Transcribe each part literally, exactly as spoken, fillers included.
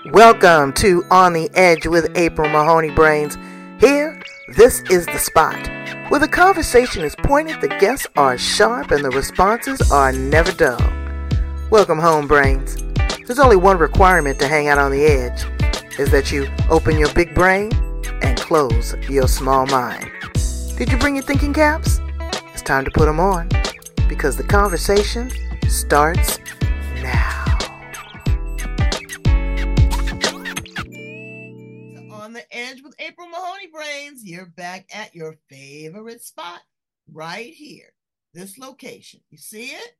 Welcome to On the Edge with April Mahoney Brains. Here, this is the spot where the conversation is pointed, the guests are sharp, and the responses are never dull. Welcome home, Brains. There's only one requirement to hang out on the edge, is that you open your big brain and close your small mind. Did you bring your thinking caps? It's time to put them on, because the conversation starts now. On the Edge with April Mahoney Brains, you're back at your favorite spot right here, this location. You see it?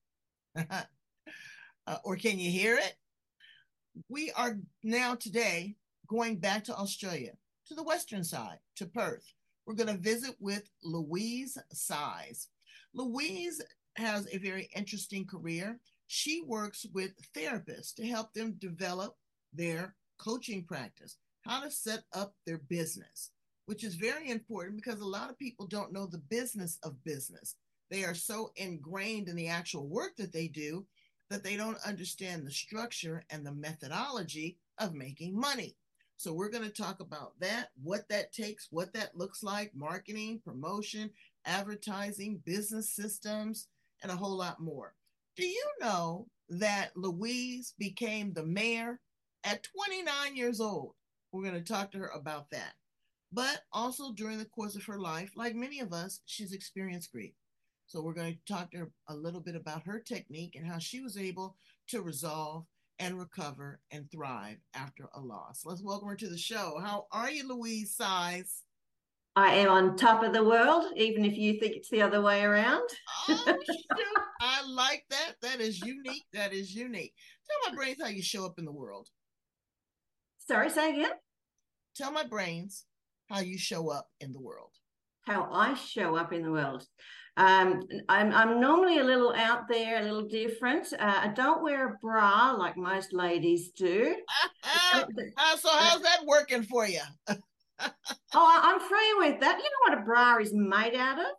uh, or can you hear it? We are now today going back to Australia, to the western side, to Perth. We're going to visit with Louise Size. Louise has a very interesting career. She works with therapists to help them develop their coaching practice, how to set up their business, which is very important because a lot of people don't know the business of business. They are so ingrained in the actual work that they do that they don't understand the structure and the methodology of making money. So we're going to talk about that, what that takes, what that looks like, marketing, promotion, advertising, business systems, and a whole lot more. Do you know that Louise became the mayor at twenty-nine years old? We're going to talk to her about that. But also during the course of her life, like many of us, she's experienced grief. So we're going to talk to her a little bit about her technique and how she was able to resolve and recover and thrive after a loss. Let's welcome her to the show. How are you, Louise Size? I am on top of the world, even if you think it's the other way around. Oh, shoot. I like that. That is unique. That is unique. Tell my brains how you show up in the world. Sorry, say again? Tell my brains how you show up in the world. How I show up in the world. Um, I'm, I'm normally a little out there, a little different. Uh, I don't wear a bra like most ladies do. uh, so how's that working for you? Oh, I'm free with that. You know what a bra is made out of?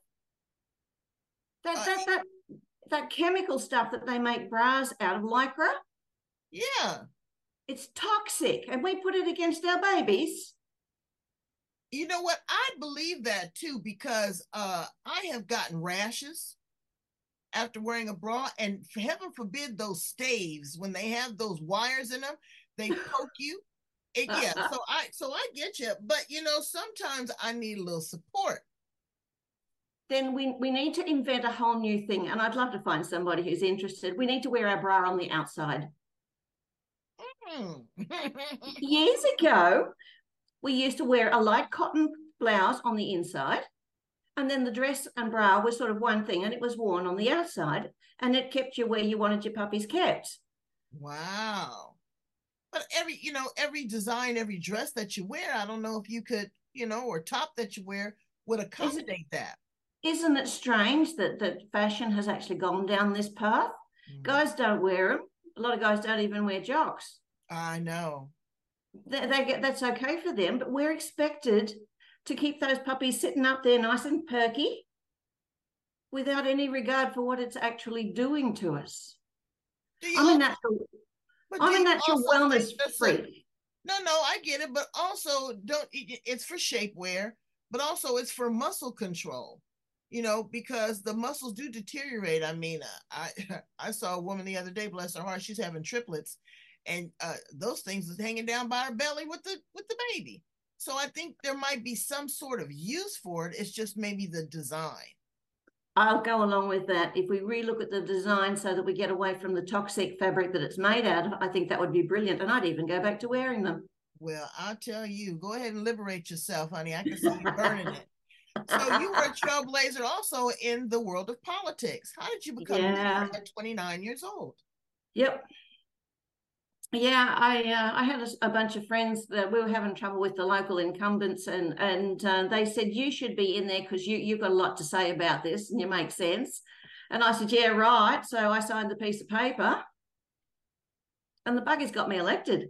That, uh, that, that, that chemical stuff that they make bras out of, lycra. Yeah. It's toxic, and we put it against our babies. You know what? I believe that too, because uh, I have gotten rashes after wearing a bra, and heaven forbid those staves, when they have those wires in them, they poke you. It, yeah, so I so I get you, but you know, sometimes I need a little support. Then we, we need to invent a whole new thing, and I'd love to find somebody who's interested. We need to wear our bra on the outside. Mm. Years ago, we used to wear a light cotton blouse on the inside, and then the dress and bra was sort of one thing, and it was worn on the outside, and it kept you where you wanted your puppies kept. Wow. But every, you know, every design, every dress that you wear, I don't know if you could, you know, or top that you wear would accommodate isn't, that. Isn't it strange that, that fashion has actually gone down this path? Mm. Guys don't wear them. A lot of guys don't even wear jocks. I know. They, they get that's okay for them, but we're expected to keep those puppies sitting up there nice and perky without any regard for what it's actually doing to us. I'm also, a natural, I'm a natural wellness freak. A, no, no, I get it, but also don't. It's for shapewear, but also it's for muscle control. You know, because the muscles do deteriorate. I mean, I I saw a woman the other day, bless her heart, she's having triplets. And uh, those things is hanging down by her belly with the with the baby. So I think there might be some sort of use for it. It's just maybe the design. I'll go along with that. If we relook at the design so that we get away from the toxic fabric that it's made out of, I think that would be brilliant. And I'd even go back to wearing them. Well, I'll tell you, go ahead and liberate yourself, honey. I can see you burning it. So you were a trailblazer also in the world of politics. How did you become yeah. a at twenty-nine years old? Yep. Yeah, I uh, I had a, a bunch of friends that we were having trouble with the local incumbents, and and uh, they said you should be in there because you you've got a lot to say about this and you make sense. And I said, yeah, right. So I signed the piece of paper, and the buggies got me elected.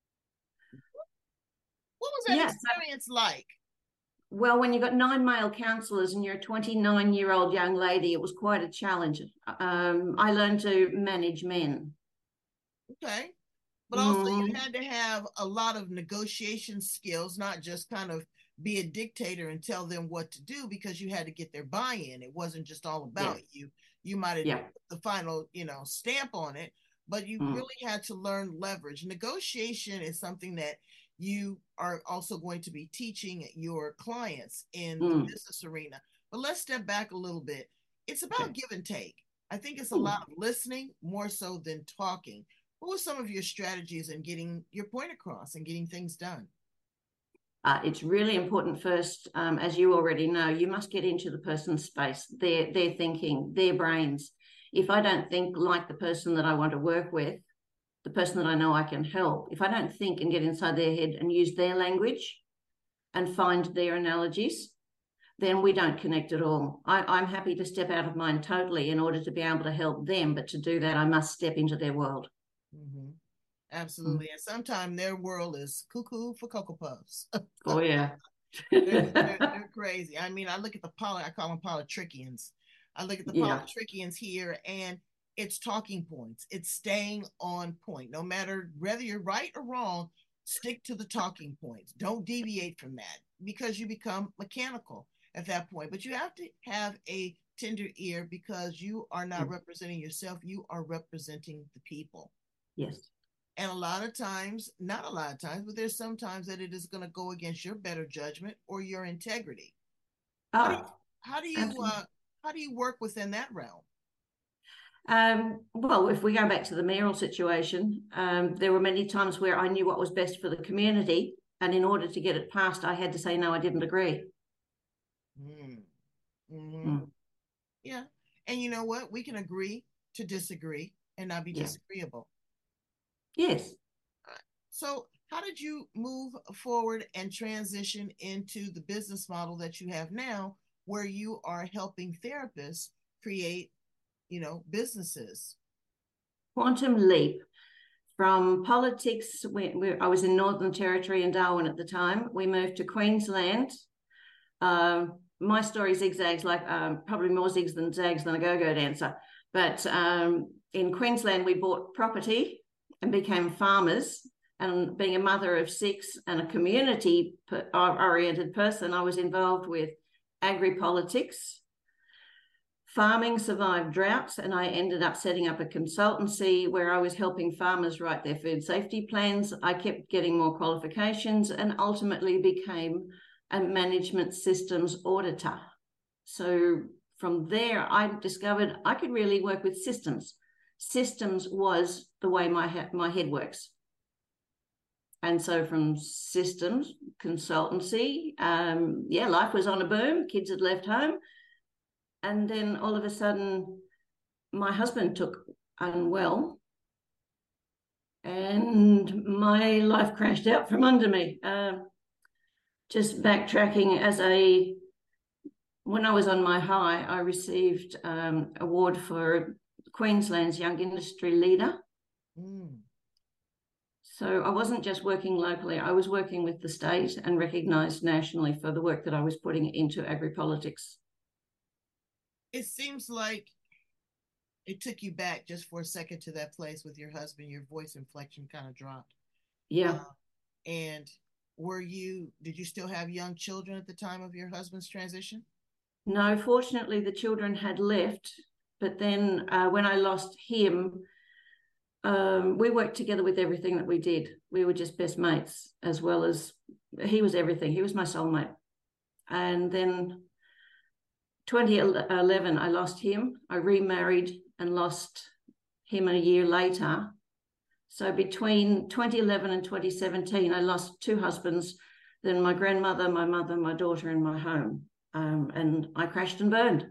What was that yeah, experience so, like? Well, when you've got nine male councillors and you're a twenty-nine-year-old young lady, it was quite a challenge. Um, I learned to manage men. Okay. but also you had to have a lot of negotiation skills, not just kind of be a dictator and tell them what to do, because you had to get their buy-in. It wasn't just all about yeah. you. You might have yeah. put the final, you know, stamp on it, but you mm. really had to learn leverage. Negotiation is something that you are also going to be teaching your clients in mm. the business arena. But let's step back a little bit. It's about okay. give and take. I think it's a mm. lot of listening more so than talking. What were some of your strategies in getting your point across and getting things done? Uh, it's really important first, um, as you already know, you must get into the person's space, their, their thinking, their brains. If I don't think like the person that I want to work with, the person that I know I can help, if I don't think and get inside their head and use their language and find their analogies, then we don't connect at all. I, I'm happy to step out of mine totally in order to be able to help them, but to do that, I must step into their world. Mm-hmm. Absolutely. Mm-hmm. And sometimes their world is cuckoo for Cocoa Puffs. Oh, yeah. they're, they're, they're crazy. I mean, I look at the poly, I call them politricians. I look at the yeah. politricians here, and it's talking points. It's staying on point. No matter whether you're right or wrong, stick to the talking points. Don't deviate from that, because you become mechanical at that point. But you have to have a tender ear, because you are not mm-hmm. representing yourself. You are representing the people. Yes. And a lot of times, not a lot of times, but there's sometimes that it is going to go against your better judgment or your integrity. Oh, how do you, how do you, uh, how do you work within that realm? Um, well, if we go back to the mayoral situation, um, there were many times where I knew what was best for the community, and in order to get it passed, I had to say, no, I didn't agree. Mm. Mm-hmm. Mm. Yeah. And you know what? We can agree to disagree and not be yeah. disagreeable. Yes. So how did you move forward and transition into the business model that you have now, where you are helping therapists create, you know, businesses? Quantum leap from politics. We, we, I was in Northern Territory in Darwin at the time. We moved to Queensland. Uh, my story zigzags like um, probably more zigs than zags than a go-go dancer. But um, in Queensland, we bought property and became farmers. And being a mother of six and a community-oriented person, I was involved with agri-politics. Farming survived droughts, and I ended up setting up a consultancy where I was helping farmers write their food safety plans. I kept getting more qualifications and ultimately became a management systems auditor. So from there, I discovered I could really work with systems. Systems was the way my, he- my head works. And so from systems, consultancy, um, yeah, life was on a boom. Kids had left home. And then all of a sudden, my husband took unwell and my life crashed out from under me. Uh, just backtracking, as a, when I was on my high, I received um, award for Queensland's Young Industry Leader. Mm. So I wasn't just working locally, I was working with the state and recognised nationally for the work that I was putting into agri-politics. It seems like it took you back just for a second to that place with your husband. Your voice inflection kind of dropped. Yeah. Uh, and were you, did you still have young children at the time of your husband's transition? No, fortunately the children had left. But then uh, when I lost him, um, we worked together with everything that we did. We were just best mates, as well as he was everything. He was my soulmate. And then twenty eleven, I lost him. I remarried and lost him a year later. So between twenty eleven and twenty seventeen, I lost two husbands, then my grandmother, my mother, my daughter, and my home. Um, and I crashed and burned.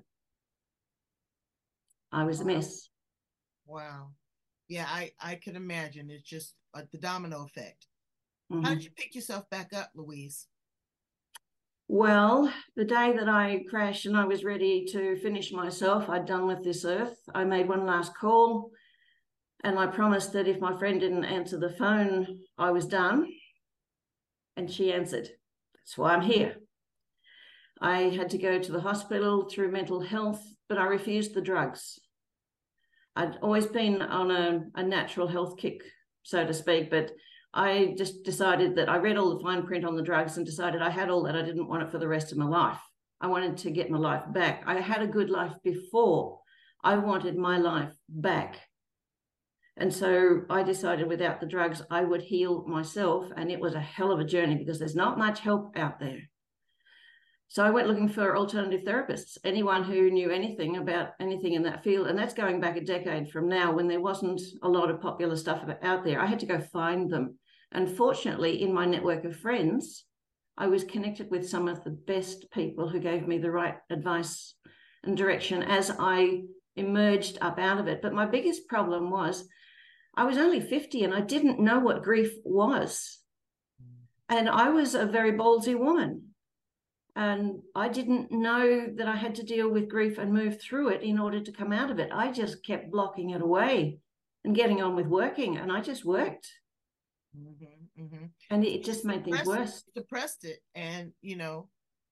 I was a mess. Wow. Yeah, I, I can imagine. It's just like the domino effect. Mm-hmm. How did you pick yourself back up, Louise? Well, the day that I crashed and I was ready to finish myself, I'd done with this earth, I made one last call and I promised that if my friend didn't answer the phone, I was done. And she answered. That's why I'm here. I had to go to the hospital through mental health, but I refused the drugs. I'd always been on a, a natural health kick so to speak, but I just decided that I read all the fine print on the drugs and decided I had all that. I didn't want it for the rest of my life. I wanted to get my life back. I had a good life before. I wanted my life back. And so I decided without the drugs, I would heal myself. And it was a hell of a journey because there's not much help out there. So I went looking for alternative therapists, anyone who knew anything about anything in that field. And that's going back a decade from now when there wasn't a lot of popular stuff out there. I had to go find them. And fortunately, in my network of friends, I was connected with some of the best people who gave me the right advice and direction as I emerged up out of it. But my biggest problem was I was only fifty and I didn't know what grief was. And I was a very ballsy woman. And I didn't know that I had to deal with grief and move through it in order to come out of it. I just kept blocking it away and getting on with working. And I just worked. Mm-hmm, mm-hmm. And it just made things worse. Suppressed it, and you know,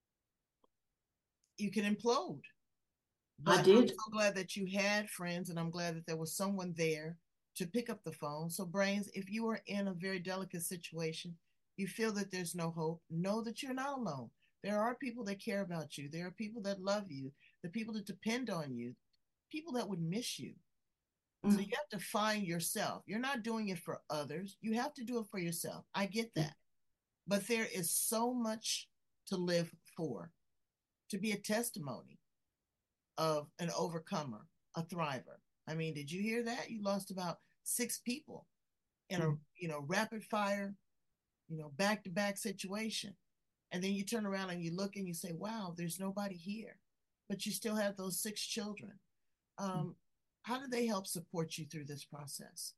you can implode. But I did. I'm so glad that you had friends, and I'm glad that there was someone there to pick up the phone. So, Brains, if you are in a very delicate situation, you feel that there's no hope, know that you're not alone. There are people that care about you. There are people that love you, the people that depend on you, people that would miss you. So you have to find yourself. You're not doing it for others. You have to do it for yourself. I get that. But there is so much to live for, to be a testimony of an overcomer, a thriver. I mean, did you hear that? You lost about six people in a, you know, rapid fire, you know, back-to-back situation. And then you turn around and you look and you say, wow, there's nobody here. But you still have those six children. Um, How do they help support you through this process?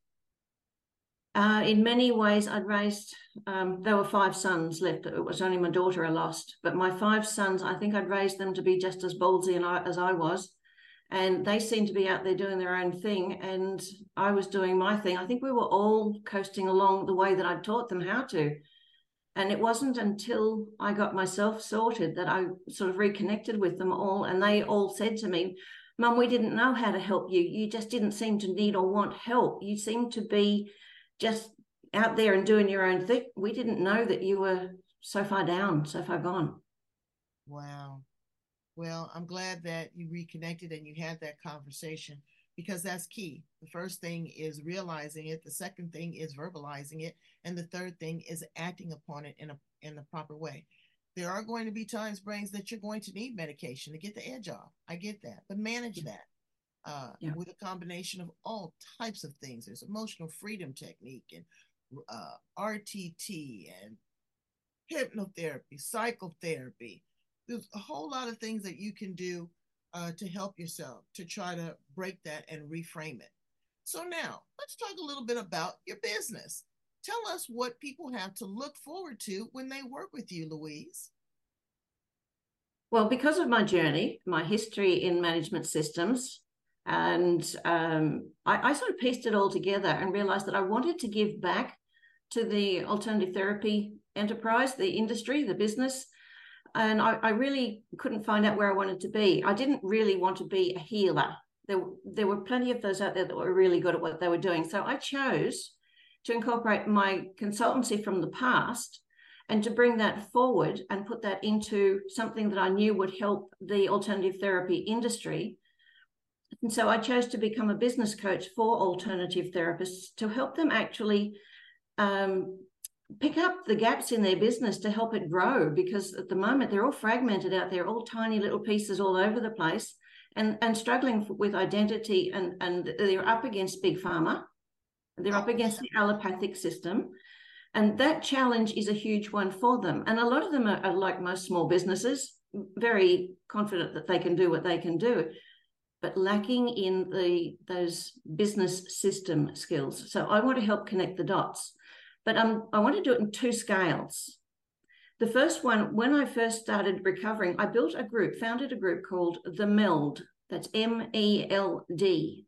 Uh, in many ways, I'd raised, um, there were five sons left. It was only my daughter I lost. But my five sons, I think I'd raised them to be just as ballsy and I, as I was. And they seemed to be out there doing their own thing. And I was doing my thing. I think we were all coasting along the way that I'd taught them how to. And it wasn't until I got myself sorted that I sort of reconnected with them all. And they all said to me, Mum, we didn't know how to help you. You just didn't seem to need or want help. You seemed to be just out there and doing your own thing. We didn't know that you were so far down, so far gone. Wow. Well, I'm glad that you reconnected and you had that conversation because that's key. The first thing is realizing it. The second thing is verbalizing it. And the third thing is acting upon it in a in the proper way. There are going to be times, Brains, that you're going to need medication to get the edge off. I get that. But manage that uh, yeah. with a combination of all types of things. There's emotional freedom technique and uh, R T T and hypnotherapy, psychotherapy. There's a whole lot of things that you can do uh, to help yourself, to try to break that and reframe it. So now, let's talk a little bit about your business. Tell us what people have to look forward to when they work with you, Louise. Well, because of my journey, my history in management systems, and um, I, I sort of pieced it all together and realized that I wanted to give back to the alternative therapy enterprise, the industry, the business. And I, I really couldn't find out where I wanted to be. I didn't really want to be a healer. There, there were plenty of those out there that were really good at what they were doing. So I chose to incorporate my consultancy from the past and to bring that forward and put that into something that I knew would help the alternative therapy industry. And so I chose to become a business coach for alternative therapists to help them actually um, pick up the gaps in their business to help it grow, because at the moment they're all fragmented out there, all tiny little pieces all over the place, and, and struggling with identity, and, and they're up against big pharma. They're up against the allopathic system, and that challenge is a huge one for them. And a lot of them are, are like most small businesses, very confident that they can do what they can do, but lacking in the those business system skills. So I want to help connect the dots, but um, I want to do it in two scales. The first one, when I first started recovering, I built a group, founded a group called The Meld. That's M E L D.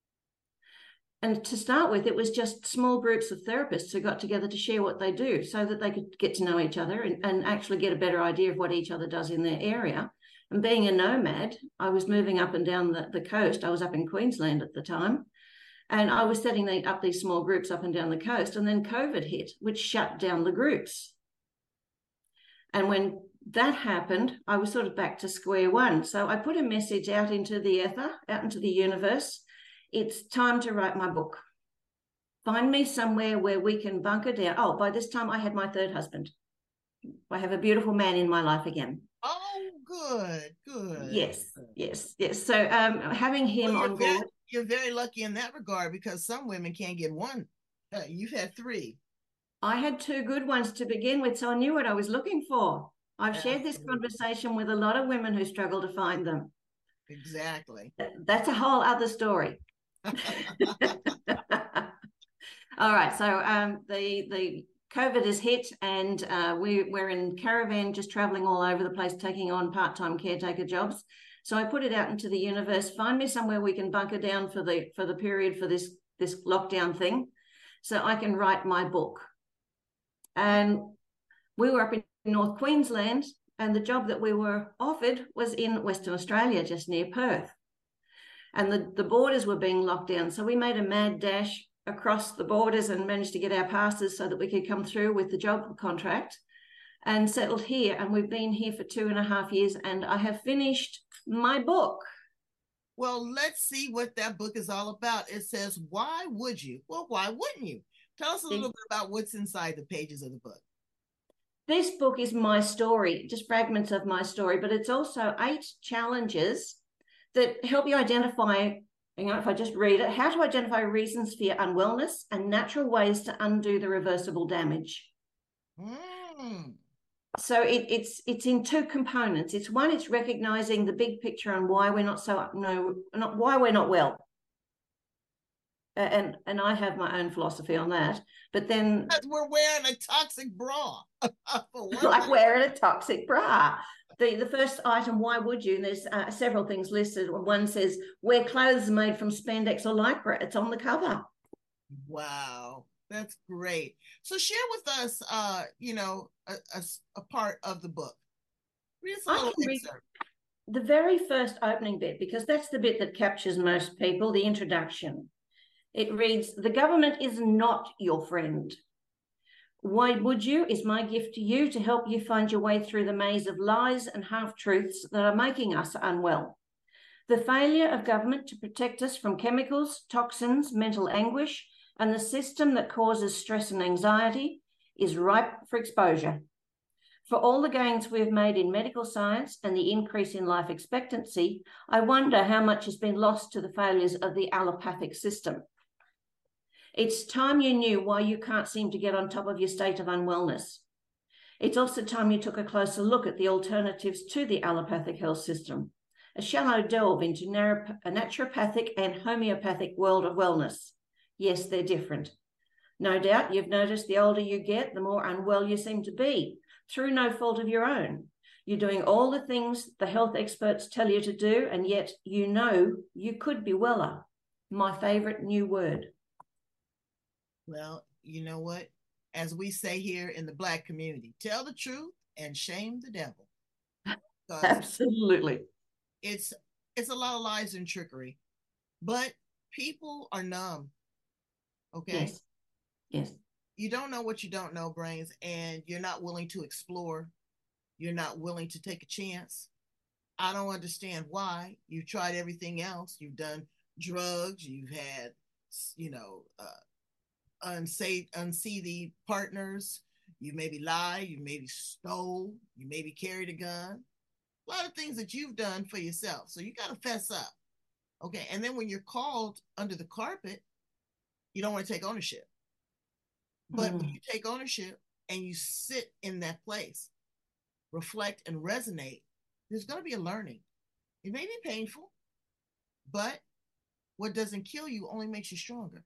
And to start with, it was just small groups of therapists who got together to share what they do so that they could get to know each other and, and actually get a better idea of what each other does in their area. And being a nomad, I was moving up and down the, the coast. I was up in Queensland at the time. And I was setting up these small groups up and down the coast, and then COVID hit, which shut down the groups. And when that happened, I was sort of back to square one. So I put a message out into the ether, out into the universe. It's time to write my book. Find me somewhere where we can bunker down. Oh, by this time I had my third husband. I have a beautiful man in my life again. Oh, good, good. Yes, yes, yes. So um, having him well, on board. Very, you're very lucky in that regard, because some women can't get one. Uh, you've had three. I had two good ones to begin with, so I knew what I was looking for. I've Absolutely. shared this conversation with a lot of women who struggle to find them. Exactly. That's a whole other story. All right, so um, the the COVID has hit, and uh, we, we're in caravan, just traveling all over the place, taking on part-time caretaker jobs. So I put it out into the universe. Find me somewhere we can bunker down for the for the period for this this lockdown thing, so I can write my book. And we were up in North Queensland, and the job that we were offered was in Western Australia, just near Perth. And the, the borders were being locked down. So we made a mad dash across the borders and managed to get our passes so that we could come through with the job contract and settled here. And we've been here for two and a half years, and I have finished my book. Well, let's see what that book is all about. It says, why would you? Well, why wouldn't you? Tell us a little bit about what's inside the pages of the book. This book is my story, just fragments of my story, but it's also eight challenges that help you identify, you know, if I just read it, how to identify reasons for your unwellness and natural ways to undo the reversible damage. Mm. So it, it's it's in two components. It's one, it's recognizing the big picture on why we're not so no not why we're not well. And and I have my own philosophy on that. But then we're wearing a toxic bra. Like wearing a toxic bra. The the first item, why would you? And there's uh, several things listed. One says, wear clothes made from spandex or lycra. It's on the cover. Wow, that's great. So share with us, uh, you know, a, a, a part of the book. Read us a little excerpt. The very first opening bit, because that's the bit that captures most people, the introduction. It reads, the government is not your friend. Why would you is my gift to you to help you find your way through the maze of lies and half-truths that are making us unwell. The failure of government to protect us from chemicals, toxins, mental anguish, and the system that causes stress and anxiety is ripe for exposure. For all the gains we have made in medical science and the increase in life expectancy, I wonder how much has been lost to the failures of the allopathic system. It's time you knew why you can't seem to get on top of your state of unwellness. It's also time you took a closer look at the alternatives to the allopathic health system, a shallow delve into a naturopathic and homeopathic world of wellness. Yes, they're different. No doubt you've noticed the older you get, the more unwell you seem to be, through no fault of your own. You're doing all the things the health experts tell you to do, and yet you know you could be weller. My favorite new word. Well, you know what? As we say here in the Black community, tell the truth and shame the devil. Absolutely. It's it's a lot of lies and trickery, but people are numb. Okay. Yes. Yes. You don't know what you don't know, Brains, and you're not willing to explore. You're not willing to take a chance. I don't understand why. You've tried everything else. You've done drugs. You've had, you know, uh, unsafe, unseathy partners. You maybe lied. You maybe stole. You maybe carried a gun. A lot of things that you've done for yourself. So you got to fess up. Okay. And then when you're called under the carpet, you don't want to take ownership. But mm. when you take ownership and you sit in that place, reflect and resonate, there's going to be a learning. It may be painful, but what doesn't kill you only makes you stronger.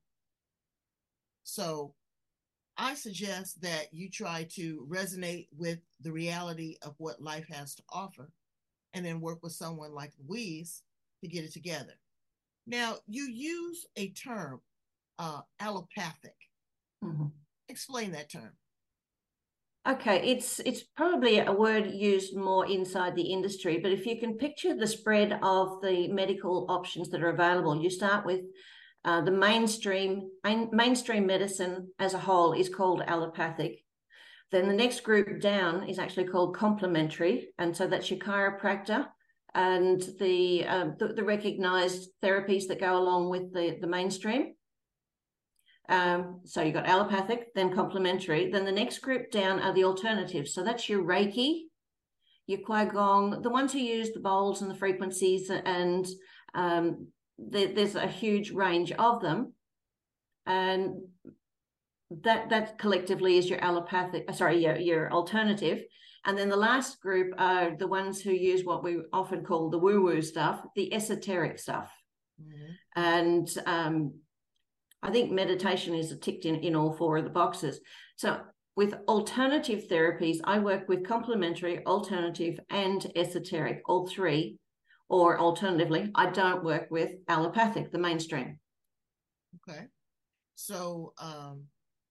So I suggest that you try to resonate with the reality of what life has to offer, and then work with someone like Louise to get it together. Now, you use a term, uh, allopathic. Mm-hmm. Explain that term. Okay, it's it's probably a word used more inside the industry, but if you can picture the spread of the medical options that are available, you start with Uh, the mainstream main, mainstream medicine as a whole is called allopathic. Then the next group down is actually called complementary, and so that's your chiropractor and the um, the, the recognised therapies that go along with the, the mainstream. Um, so you've got allopathic, then complementary. Then the next group down are the alternatives. So that's your Reiki, your Qigong, the ones who use the bowls and the frequencies, and um, there, there's a huge range of them. And that that collectively is your allopathic, sorry, your, your alternative. And then the last group are the ones who use what we often call the woo-woo stuff, the esoteric stuff. Mm-hmm. And um, I think meditation is ticked in, in all four of the boxes. So with alternative therapies, I work with complementary, alternative, and esoteric, all three. Or alternatively, I don't work with allopathic, the mainstream. Okay. So um,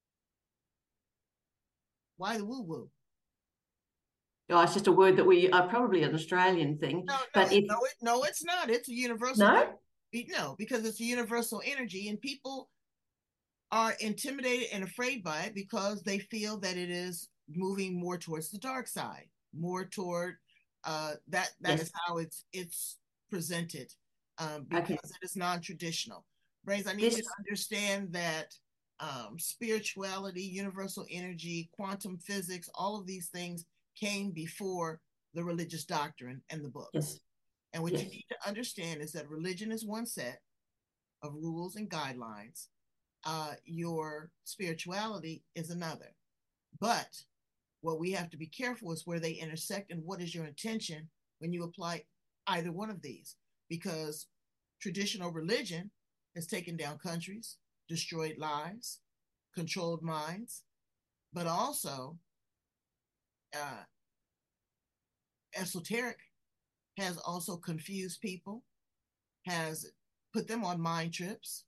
why the woo-woo? Oh, it's just a word that we are probably an Australian thing. No, no, but if, no, it, no, it's not. It's a universal. No? No, because it's a universal energy, and people are intimidated and afraid by it because they feel that it is moving more towards the dark side, more toward uh, that. That yes. is how it's it's presented um, because okay. it is non-traditional. Brains, I need this... you to understand that um, spirituality, universal energy, quantum physics, all of these things came before the religious doctrine and the books. Yes. And what yes. you need to understand is that religion is one set of rules and guidelines. Uh, your spirituality is another. But what we have to be careful is where they intersect and what is your intention when you apply either one of these. Because traditional religion has taken down countries, destroyed lives, controlled minds, but also uh, esoteric has also confused people, has put them on mind trips,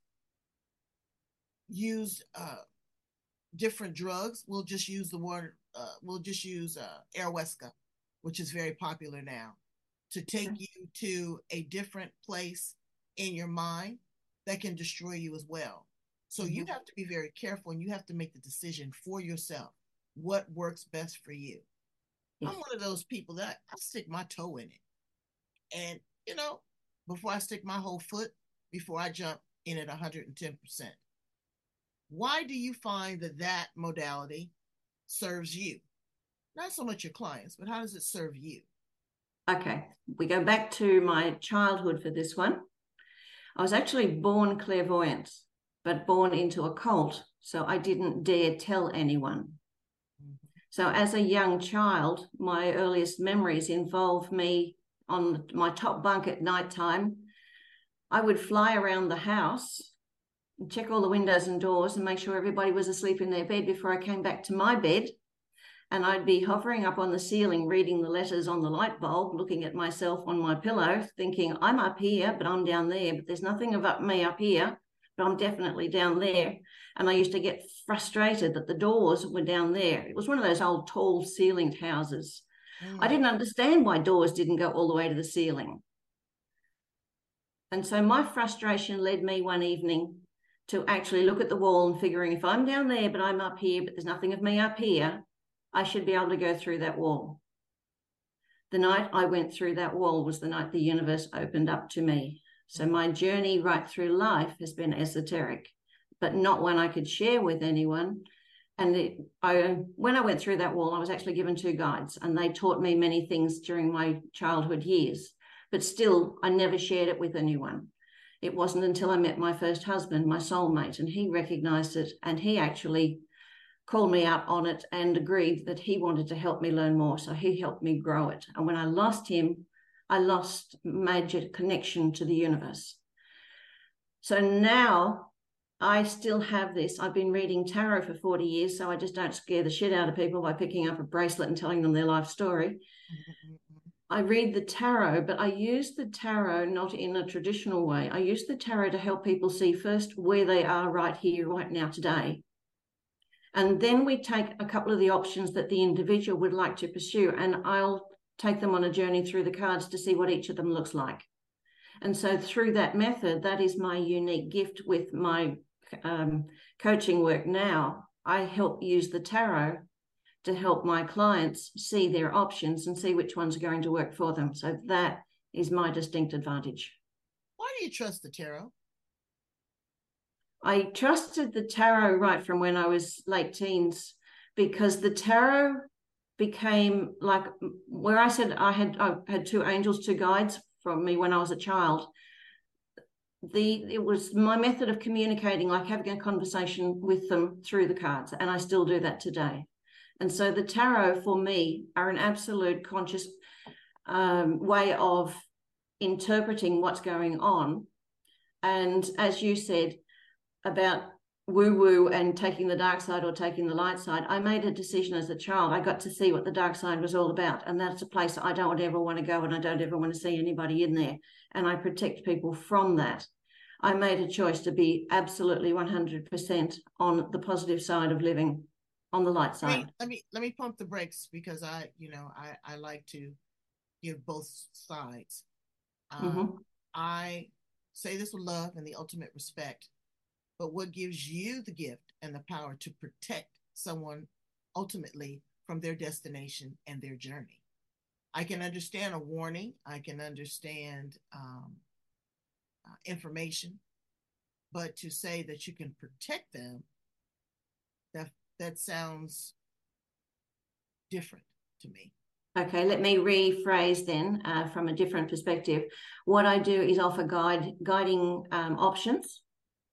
used uh, different drugs. We'll just use the word, uh, we'll just use uh, ayahuasca, which is very popular now, to take you to a different place in your mind that can destroy you as well. So mm-hmm. you have to be very careful, and you have to make the decision for yourself. What works best for you? Yes. I'm one of those people that I stick my toe in it. And, you know, before I stick my whole foot, before I jump in at one hundred ten percent. Why do you find that that modality serves you? Not so much your clients, but how does it serve you? Okay, we go back to my childhood for this one. I was actually born clairvoyant, but born into a cult, so I didn't dare tell anyone. Mm-hmm. So as a young child, my earliest memories involve me on my top bunk at nighttime. I would fly around the house, check all the windows and doors and make sure everybody was asleep in their bed before I came back to my bed. And I'd be hovering up on the ceiling, reading the letters on the light bulb, looking at myself on my pillow, thinking, I'm up here, but I'm down there. But there's nothing about me up here, but I'm definitely down there. And I used to get frustrated that the doors were down there. It was one of those old tall ceilinged houses. Mm. I didn't understand why doors didn't go all the way to the ceiling. And so my frustration led me one evening to actually look at the wall and figuring, if I'm down there, but I'm up here, but there's nothing of me up here, I should be able to go through that wall. The night I went through that wall was the night the universe opened up to me. So my journey right through life has been esoteric, but not one I could share with anyone. And it, I, when I went through that wall, I was actually given two guides, and they taught me many things during my childhood years. But still, I never shared it with anyone. It wasn't until I met my first husband, my soulmate, and he recognized it, and he actually called me out on it and agreed that he wanted to help me learn more. So he helped me grow it. And when I lost him, I lost major connection to the universe. So now I still have this. I've been reading tarot for forty years, so I just don't scare the shit out of people by picking up a bracelet and telling them their life story. Mm-hmm. I read the tarot, but I use the tarot not in a traditional way. I use the tarot to help people see first where they are right here, right now, today. And then we take a couple of the options that the individual would like to pursue, and I'll take them on a journey through the cards to see what each of them looks like. And so through that method, that is my unique gift with my um, coaching work now. I help use the tarot to help my clients see their options and see which ones are going to work for them. So that is my distinct advantage. Why do you trust the tarot? I trusted the tarot right from when I was late teens, because the tarot became like where I said I had I had two angels, two guides from me when I was a child. The it was my method of communicating, like having a conversation with them through the cards, and I still do that today. And so the tarot for me are an absolute conscious um, way of interpreting what's going on. And as you said about woo-woo and taking the dark side or taking the light side, I made a decision as a child. I got to see what the dark side was all about, and that's a place I don't ever want to go, and I don't ever want to see anybody in there, and I protect people from that. I made a choice to be absolutely one hundred percent on the positive side of living, on the light side. Let me let me, let me pump the brakes, because I, you know, I, I like to give both sides. Um, mm-hmm. I say this with love and the ultimate respect, but what gives you the gift and the power to protect someone ultimately from their destination and their journey? I can understand a warning. I can understand um, uh, information, but to say that you can protect them, that that sounds different to me. Okay, let me rephrase then uh, from a different perspective. What I do is offer guide guiding um, options.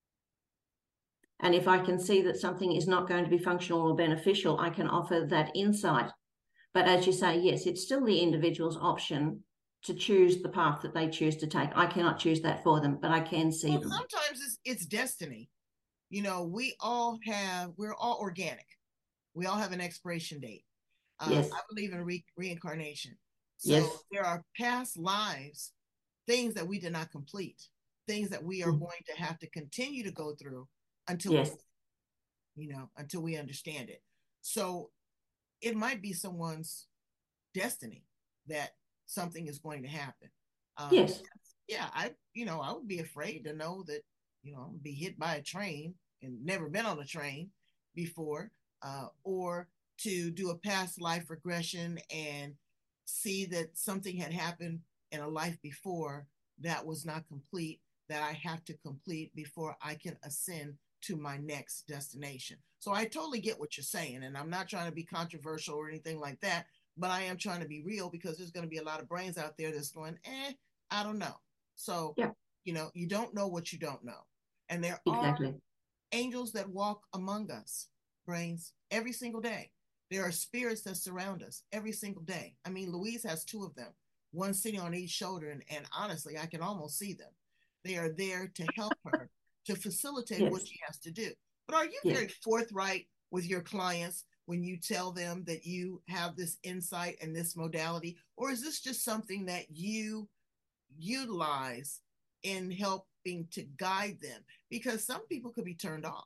And if I can see that something is not going to be functional or beneficial, I can offer that insight. But as you say, yes, it's still the individual's option to choose the path that they choose to take. I cannot choose that for them, but I can see well, them. Sometimes it's, it's destiny. You know, we all have, we're all organic. We all have an expiration date. Uh, yes. I believe in re- reincarnation. So yes. There are past lives, things that we did not complete, things that we are mm-hmm. going to have to continue to go through until yes. we, you know, until we understand it. So it might be someone's destiny that something is going to happen. Um, yes. Yeah, I, you know, I would be afraid to know that, you know, I'm be hit by a train and never been on a train before, uh, or to do a past life regression and see that something had happened in a life before that was not complete, that I have to complete before I can ascend to my next destination. So I totally get what you're saying, and I'm not trying to be controversial or anything like that, but I am trying to be real, because there's going to be a lot of brains out there that's going, eh, I don't know. So, yeah. you know, you don't know what you don't know. And there exactly. are angels that walk among us, brains, every single day. There are spirits that surround us every single day. I mean, Louise has two of them, one sitting on each shoulder, and, and honestly, I can almost see them. They are there to help her, to facilitate yes. what she has to do. But are you yes. very forthright with your clients when you tell them that you have this insight and this modality? Or is this just something that you utilize in helping to guide them? Because some people could be turned off.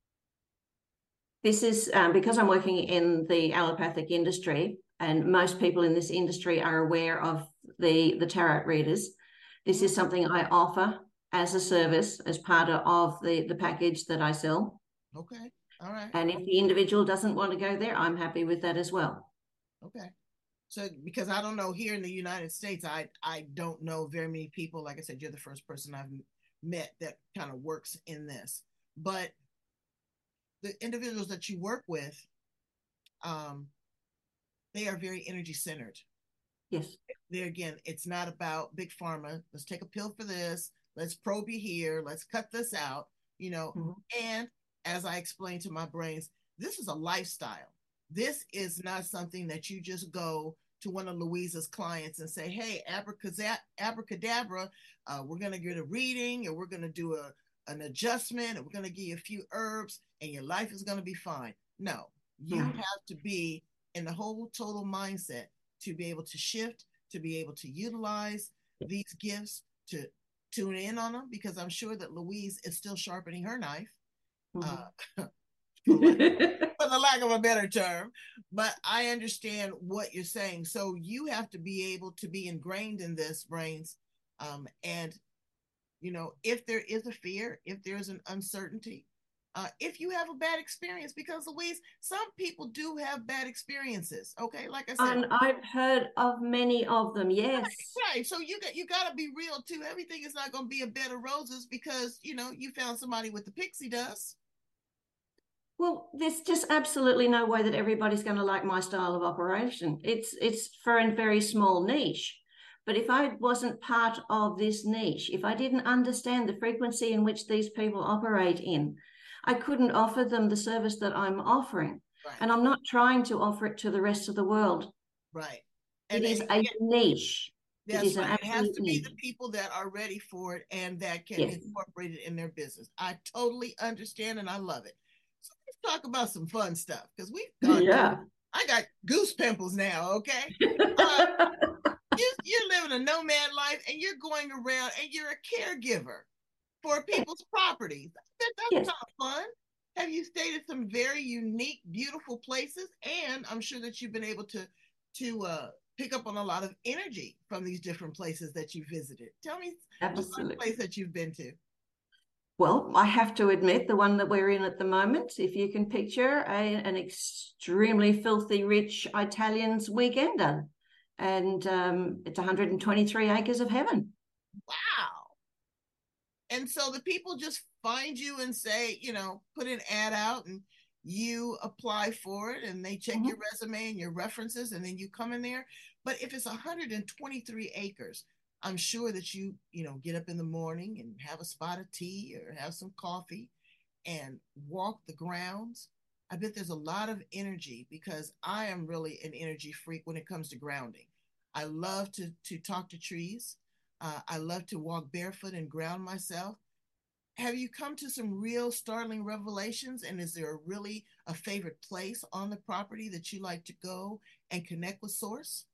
This is um, because I'm working in the allopathic industry, and most people in this industry are aware of the, the tarot readers. This is something I offer as a service, as part of the, the package that I sell. Okay, all right. And if the individual doesn't want to go there, I'm happy with that as well. Okay. So, because I don't know, here in the United States, I, I don't know very many people. Like I said, you're the first person I've met that kind of works in this. But the individuals that you work with, um, they are very energy centered. Yes. There again, it's not about big pharma. Let's take a pill for this. Let's probe you here. Let's cut this out, you know. Mm-hmm. And as I explained to my brains, this is a lifestyle. This is not something that you just go to one of Louisa's clients and say, hey, abracadabra, uh, we're going to get a reading, or we're going to do a an adjustment, and we're going to give you a few herbs, and your life is going to be fine. No, you mm-hmm. have to be in the whole total mindset to be able to shift, to be able to utilize these gifts, to tune in on them, because I'm sure that Louise is still sharpening her knife, mm-hmm. uh, for, lack, for the lack of a better term. But I understand what you're saying. So you have to be able to be ingrained in this, brains, um, and you know, if there is a fear, if there's an uncertainty, uh, if you have a bad experience, because Louise, some people do have bad experiences. Okay, like I said, And I've heard of many of them. Yes. right, right. So you got you got to be real too. Everything is not going to be a bed of roses because you know you found somebody with the pixie dust. Well, there's just absolutely no way that everybody's going to like my style of operation. It's it's for a very small niche. But if I wasn't part of this niche, if I didn't understand the frequency in which these people operate in, I couldn't offer them the service that I'm offering. Right. And I'm not trying to offer it to the rest of the world. Right. And it is and, a niche. That's it is right. an It has to be niche. the people that are ready for it and that can yes. incorporate it in their business. I totally understand and I love it. So let's talk about some fun stuff because we've got yeah. I got goose pimples now, okay? Uh, you, you're living a nomad life and you're going around and you're a caregiver for people's properties. That, that's yes. not fun. Have you stayed at some very unique, beautiful places? And I'm sure that you've been able to to uh, pick up on a lot of energy from these different places that you visited. Tell me Absolutely. a place that you've been to. Well, I have to admit, the one that we're in at the moment, if you can picture a, an extremely filthy rich Italian's weekender, and um, it's one hundred twenty-three acres of heaven. Wow. And so the people just find you and say, you know, put an ad out and you apply for it and they check mm-hmm. your resume and your references and then you come in there. But if it's one hundred twenty-three acres, I'm sure that you, you know, get up in the morning and have a spot of tea or have some coffee and walk the grounds. I bet there's a lot of energy because I am really an energy freak when it comes to grounding. I love to, to talk to trees. Uh, I love to walk barefoot and ground myself. Have you come to some real startling revelations? And is there a really a favorite place on the property that you like to go and connect with Source?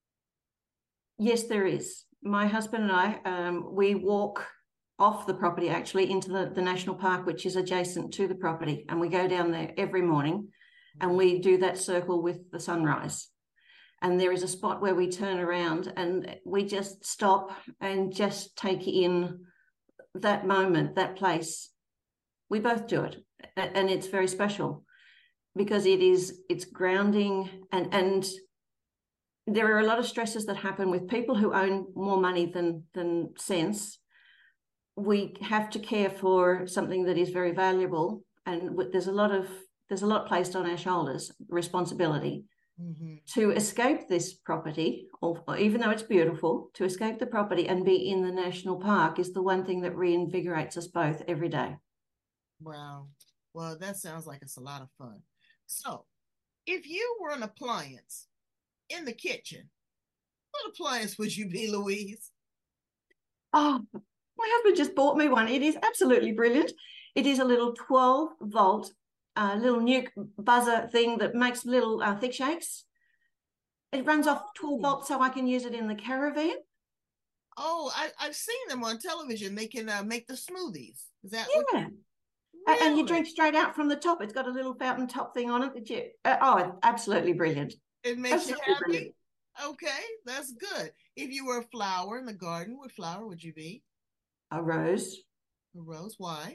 Yes, there is. My husband and I, um, we walk off the property actually into the, the national park, which is adjacent to the property. And we go down there every morning mm-hmm. and we do that circle with the sunrise. And there is a spot where we turn around and we just stop and just take in that moment, that place. We both do it. And it's very special because it is, it's grounding and, and there are a lot of stresses that happen with people who own more money than, than sense. We have to care for something that is very valuable. And there's a lot of, there's a lot placed on our shoulders, responsibility. Mm-hmm. To escape this property, or, or even though it's beautiful, to escape the property and be in the national park is the one thing that reinvigorates us both every day. Wow. Well, that sounds like it's a lot of fun. So, if you were an appliance in the kitchen, what appliance would you be, Louise? Oh, my husband just bought me one. It is absolutely brilliant. It is a little twelve volt a little nuke buzzer thing that makes little uh, thick shakes. It runs off twelve volts, so I can use it in the caravan. Oh, I, I've seen them on television. They can uh, make the smoothies. Is that yeah? What you... really? And you drink straight out from the top. It's got a little fountain top thing on it. That you uh, oh, absolutely brilliant. It makes absolutely you happy. Brilliant. Okay, that's good. If you were a flower in the garden, what flower would you be? A rose. A rose. Why?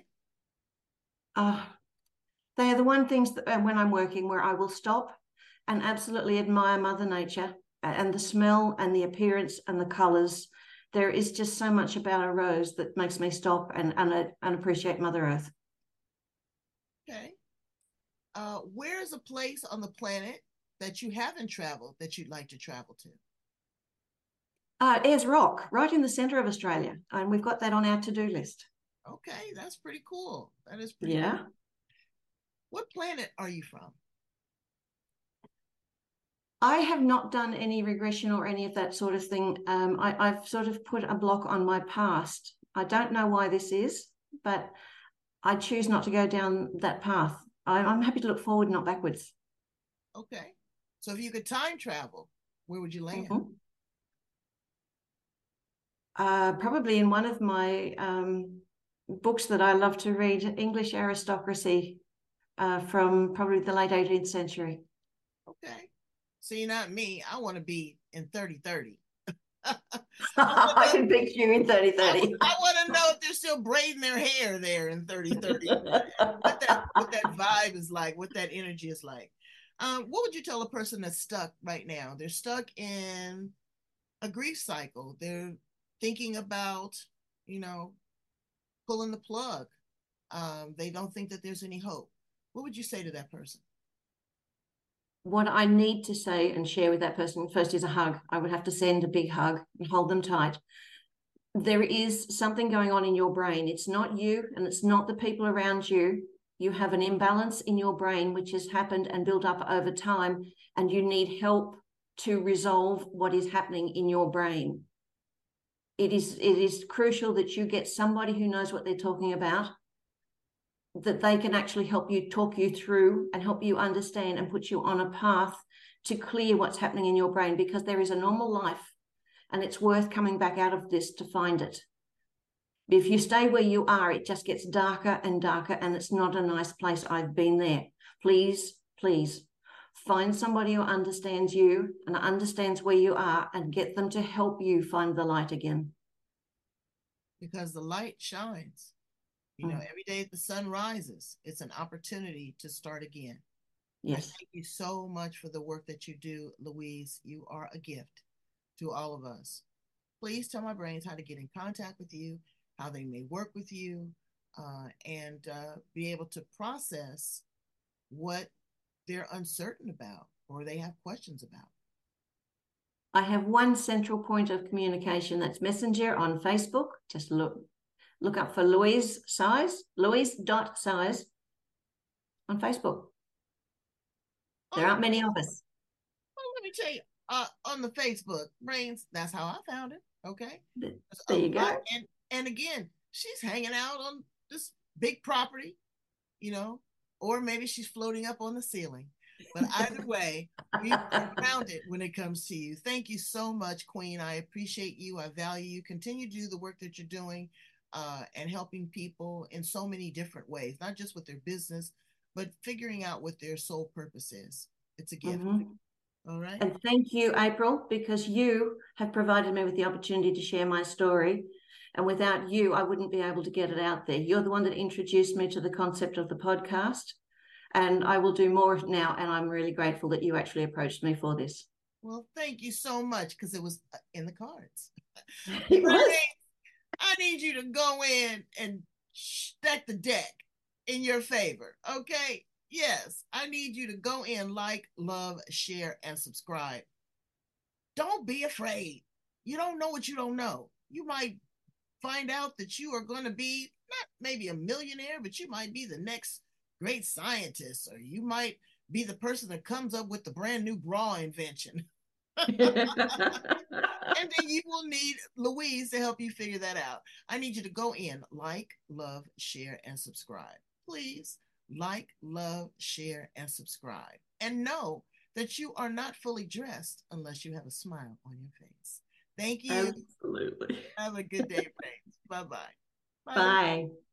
Ah. Uh, They are the one things that uh, when I'm working where I will stop and absolutely admire Mother Nature and the smell and the appearance and the colours. There is just so much about a rose that makes me stop and, and, and appreciate Mother Earth. Okay. Uh, where is a place on the planet that you haven't traveled that you'd like to travel to? Uh, Ayers Rock, right in the centre of Australia. And we've got that on our to-do list. Okay, that's pretty cool. That is pretty yeah. cool. What planet are you from? I have not done any regression or any of that sort of thing. Um, I, I've sort of put a block on my past. I don't know why this is, but I choose not to go down that path. I, I'm happy to look forward, not backwards. Okay. So if you could time travel, where would you land? Mm-hmm. Uh, probably in one of my um, books that I love to read, English Aristocracy. Uh, from probably the late eighteenth century. Okay. See, not me. I want to be in thirty thirty. I can picture you in thirty thirty. I, I want to know if they're still braiding their hair there in thirty thirty. what that what that vibe is like, what that energy is like. Um, what would you tell a person that's stuck right now? They're stuck in a grief cycle. They're thinking about, you know, pulling the plug. Um, they don't think that there's any hope. What would you say to that person? What I need to say and share with that person first is a hug. I would have to send a big hug and hold them tight. There is something going on in your brain. It's not you and it's not the people around you. You have an imbalance in your brain, which has happened and built up over time, and you need help to resolve what is happening in your brain. It is, it is crucial that you get somebody who knows what they're talking about, that they can actually help you, talk you through and help you understand and put you on a path to clear what's happening in your brain, because there is a normal life and it's worth coming back out of this to find it. If you stay where you are, it just gets darker and darker, and it's not a nice place. I've been there. Please, please find somebody who understands you and understands where you are and get them to help you find the light again. Because the light shines. You know, mm. every day the sun rises, it's an opportunity to start again. Yes. Thank you so much for the work that you do, Louise. You are a gift to all of us. Please tell my brains how to get in contact with you, how they may work with you, uh, and uh, be able to process what they're uncertain about or they have questions about. I have one central point of communication. That's Messenger on Facebook. Just look look up for Louise Size, Louise dot Size on Facebook. There aren't many of us. Well, let me tell you, uh, on the Facebook, Brains, that's how I found it. Okay. There you go. And, and again, she's hanging out on this big property, you know, or maybe she's floating up on the ceiling. But either way, we are grounded when it comes to you. Thank you so much, Queen. I appreciate you. I value you. Continue to do the work that you're doing uh, and helping people in so many different ways, not just with their business, but figuring out what their sole purpose is. It's a gift. Mm-hmm. All right. And thank you, April, because you have provided me with the opportunity to share my story. And without you, I wouldn't be able to get it out there. You're the one that introduced me to the concept of the podcast. And I will do more now. And I'm really grateful that you actually approached me for this. Well, thank you so much, because it was in the cards. It was. I need you to go in and stack the deck in your favor. Okay. Yes, I need you to go in, like, love, share, and subscribe. Don't be afraid. You don't know what you don't know. You might find out that you are going to be not maybe a millionaire, but you might be the next great scientist, or you might be the person that comes up with the brand new bra invention. And then you will need Louise to help you figure that out. I need you to go in, like, love, share, and subscribe. Please. Like, love, share, and subscribe. And know that you are not fully dressed unless you have a smile on your face. Thank you. Absolutely. Have a good day, friends. Bye-bye. Bye. Bye.